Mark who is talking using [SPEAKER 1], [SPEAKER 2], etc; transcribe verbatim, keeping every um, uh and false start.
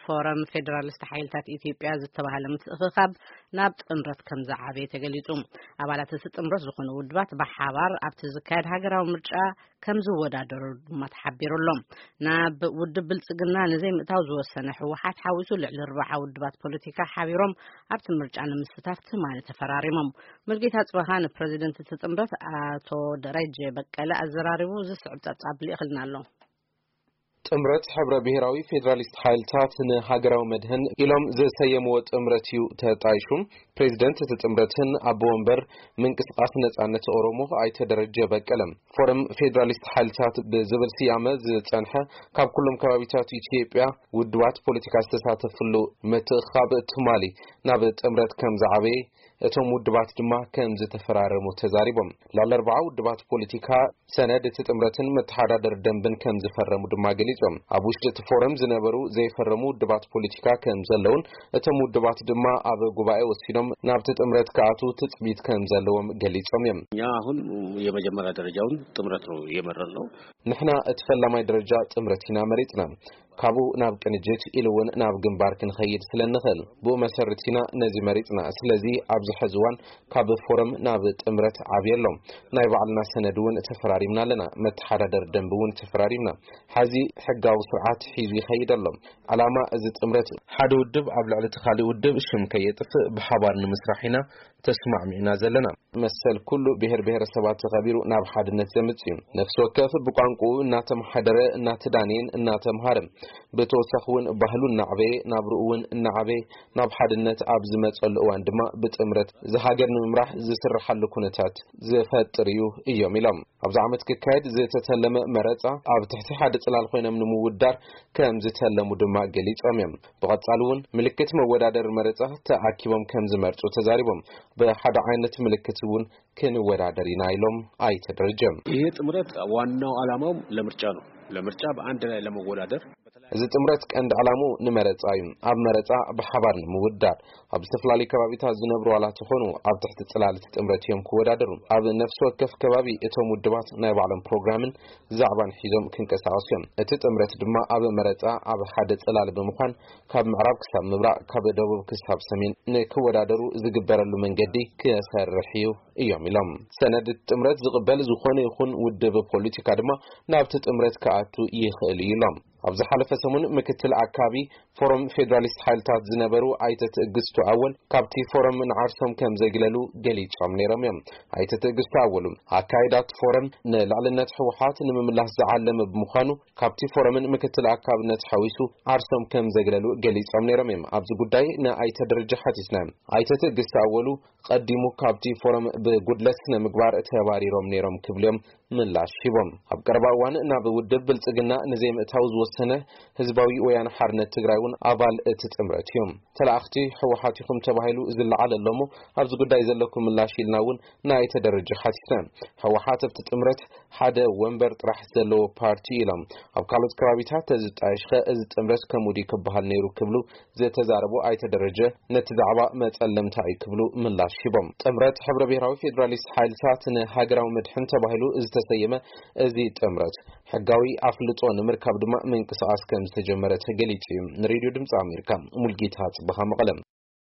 [SPEAKER 1] ፎረም ፌደራሊስት ሓይልታት ኢትዮጵያ ዝተባሃለ ምትእኽኻብ ናብ ጥምረት ከም ዝዓበየ ተገሊጹ ኣባላት እቲ ጥምረት ዝኾኑ ውድባት ብሓባር ኣብቲ ዝካየድ ሃገራዊ ምርጫ ከም ዝወዳደሩ ድማ ተሓቢሩሎም ናብ ውድብ ብልጽግና ንዘይምእታው ዝወሰነ ህወሓት ሓዊሱ ልዕሊ ኣርባዓ ውድባት ፖለቲካ ሓቢሮም ኣብቲ ምርጫ ንምስታፍ ትማኒ ተፈራሪሞም ሙልጌታ ጽባኻ ንፕሬዚደንት እቲ ጥምረት ኣቶ ደረጀ በቀለ ኣዘራሪቡ ዝስዕብ ጻጻብል ይኽልና ኣሎ
[SPEAKER 2] ጥምረት ሕብረ ብሔራዊ ፌደራሊስት ሓይልታት ንሃገራዊ መድህን ኢሎም ዘሰየምዎ ጥምረት እዩ ተጣይሹ ፕሬዚደንት እቲ ጥምረትን ኣቦ ወንበር ምንቅስቃስ ነጻነት ኦሮሞ ኣይተደረጀ በቀለም ፎረም ፌደራሊስት ሓይልታት ብዝብል ስያመ ዝጸንሐ ካብ ኩሎም ከባቢታት ኢትዮጵያ ውድባት ፖለቲካ ዝተሳተፍሉ ምትእኽኻብ ትማሊ ናብ ጥምረት ከም ዝዓበየ እቶም ውድባት ድማ ከም ዝተፈራረሙ ተዛሪቦም ላለ ኣርባዓ ውድባት ፖለቲካ ሰነድ እቲ ጥምረትን መተሓዳደር ደንብን ከም ዝፈረሙ ድማ ገሊጾም ኣብ ውሽጢ እቲ ፎረም ዝነበሩ ዘይፈረሙ ውድባት ፖለቲካ ከም ዘለውን እቶም ውድባት ድማ ኣብ ጉባኤ ወሲዶም ናብቲ ጥምረት ከኣቱ ትጽቢት ከም ዘለዎም ገሊጾም እዮም
[SPEAKER 3] ያ አሁን የመጀመሪያ ደረጃውን ጥምረት ነው የመረጥነው
[SPEAKER 2] ንሕና እቲ ፈላማይ ደረጃ ጥምረት ኢና መሪጽና ካብኡ ናብ ቅንጅት ኢሉውን ናብ ግንባር ክንኸይድ ስለንኽእል ብኡ መሰረቲና ነዚ መሪጽና ስለዚ ኣብዚ ሕዚ እዋን ካብ ፎረም ናብ ጥምረት ዓብየሎም ናይ ባዕልና ሰነድ እውን ተፈራሪምና ኣለና መተሓዳደር ደንብ እውን ተፈራሪምና ሓዚ ሕጋዊ ስርዓት ሒዙ ይኸይድ ኣሎ ዓላማ እዚ ጥምረት ሓደ ውድብ ኣብ ልዕሊ እቲ ካልእ ውድብ ሽም ከየጥፍእ ብሓባር ንምስራሕ ኢና ተስማዕሚዕና ዘለና መሰል ኩሉ ብሔር ብሔረሰባት ተኸቢሩ ናብ ሓድነት ዘምጽእ እዩ ነፍሲ ወከፍ ብቋንቋኡ እናተመሓደረ እናተዳንየን እናተምሃረ በተወሳኺ እውን ባህሉ እናዕበየ ናብርኡ እውን እናዕበየ ናብ ሓድነት ኣብ ዝመጸሉ እዋን ድማ ብጥምረት ዝሃገር ንምምራሕ ዝስርሓሉ ኩነታት ዝፈጥር እዩ እዮም ኢሎም ኣብዚ ዓመት ክካየድ ዝተተለመ መረጻ ኣብ ትሕቲ ሓደ ጽላል ኮይኖም ንምውዳር ከም ዝተለሙ ድማ ገሊጾም እዮም ብቐጻሊ እውን ምልክት መወዳደር መረጻ ተኣኪቦም ከም ዝመርጹ ተዛሪቦም በሓደ ዓይነት ምልክት እውን ክንወዳደር ኢና ኢሎም ኣይተደረጀም
[SPEAKER 3] ይሄ ጥምረት ዋናው ዓላማው ለምርጫ ነው ለምርጫ በአንድ ላይ ለመወዳደር
[SPEAKER 2] እዚ ጥምረት ቀንዲ ዓላማው ንመረጻ እዩ ኣብ መረጻ ብሓባር ንምውዳር ኣብ ዝተፈላለዩ ከባቢታት ዝነብሩ ዋላት ኾኑ ኣብ ትሕቲ ጽላል ጥምረት እዮም ክወዳደሩ ኣብ ነፍሲ ወከፍ ከባቢ እቶም ውድባት ናይ ባዕሎም ፕሮግራምን ዛዕባን ሒዞም ክንቀሳቀሱ እዮም እቲ ጥምረት ድማ ኣብ መረጻ ኣብ ሓደ ጽላል ብምዃን ካብ ምዕራብ ክሳብ ምብራቕ ካብ ደቡብ ክሳብ ሰሜን ንክወዳደሩ ዝግበረሉ መንገዲ ክሰርሕ እዩ እዮም ኢሎም ሰነድ ጥምረት ዝቕበል ዝኾነ ይኹን ውድብ ፖለቲካ ድማ ናብቲ ጥምረት ከኣቱ ይኽእል ኢሎም ኣብዚ ሓለፈ ሰሙን ምክትል ኣካቢ ፎረም ፌደራሊስት ሓይልታት ዝነበሩ ኣይተ ትዕግስቱ ኣወል ካብቲ ፎረም ንዓርሶም ከም ዘግለሉ ገሊጾም ነይሮም እዮም ኣይተ ትዕግስቱ ኣወሉ ኣካይዳት ፎረም ንላዕልነት ህወሓት ንምምላስ ዝዓለመ ብምዃኑ ካብቲ ፎረምን ምክትል ኣካብነት ሓዊሱ ዓርሶም ከም ዘግለሉ ገሊጾም ነይሮም እዮም ኣብዚ ጉዳይ ንኣይተ ደረጃ ሓቲስና ኣይተ ትዕግስቱ ኣወሉ ቀዲሙ ካብቲ ፎረም ብጉድለት ስነ ምግባር ተባሪሮም ነይሮም ክብሎም ምላሽ ሂቦም ኣብ ቀረባ እዋን ናብ ውድብ ብልጽግና ንዘይምእታው ዝወሰነ ህዝባዊ ወያነ ሓርነት ትግራይ እውን ኣባል እቲ ጥምረት እዮም ተላእኽቲ ህወሓት ይኹም ተባሂሉ ዝለዓለሎሞ ኣብዚ ጉዳይ ዘለኩም ምላሽ ኢልና እውን ናይ ተደረጀ ሓቲስና ህወሓት ኣብቲ ጥምረት ሓደ ወንበር ጥራሕ ዘለዎ ፓርቲ ኢሎም ኣብ ካልኦት ከባቢታት ተዝጣይሽኸ እዚ ጥምረት ከምኡዲ ክበሃል ነይሩ ክብሉ ዝተዛረቡ ኣይተደረጀ ነቲ ዛዕባ መጸለምታ እዩ ክብሉ ምላሽ ሂቦም ጥምረት ሕብረ ብሔራዊ ፌደራሊስት ሓይልታት ንሃገራዊ መድሕን ተባሂሉ ዝተሰየመ እዚ ጥምረት ሕጋዊ ኣፍልጦ ንምርካብ ድማ ምንቅስቃስ ከም ዝተጀመረ ተገሊጹ እዩ ንሬድዮ ድምፂ ኣሜሪካ ሙልጌታ ጽባኻ መቐለም